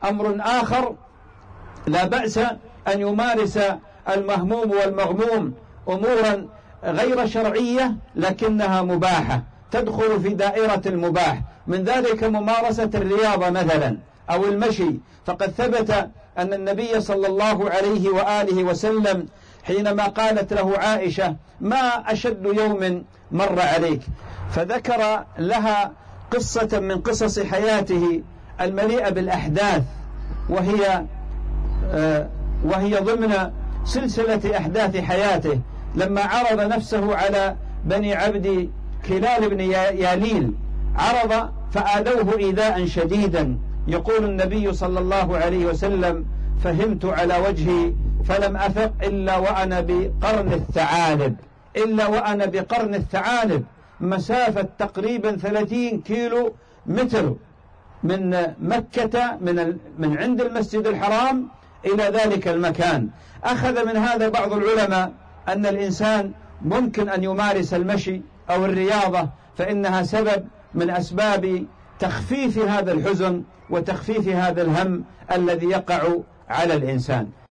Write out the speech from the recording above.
أمر آخر، لا بأس أن يمارس المهموم والمغموم أمورا غير شرعية لكنها مباحة، تدخل في دائرة المباح، من ذلك ممارسة الرياضة مثلا أو المشي. فقد ثبت أن النبي صلى الله عليه وآله وسلم حينما قالت له عائشة: ما أشد يوم مر عليك، فذكر لها قصة من قصص حياته المليئة بالأحداث، وهي ضمن سلسلة أحداث حياته، لما عرض نفسه على بني عبد كلال بن ياليل، عرض فآذوه إيذاء شديدا. يقول النبي صلى الله عليه وسلم: فهمت على وجهي فلم أفق إلا وأنا بقرن الثعالب، مسافة تقريبا 30 كيلو متر من مكة، من عند المسجد الحرام إلى ذلك المكان. أخذ من هذا بعض العلماء أن الإنسان ممكن أن يمارس المشي أو الرياضة، فإنها سبب من أسباب تخفيف هذا الحزن وتخفيف هذا الهم الذي يقع على الإنسان.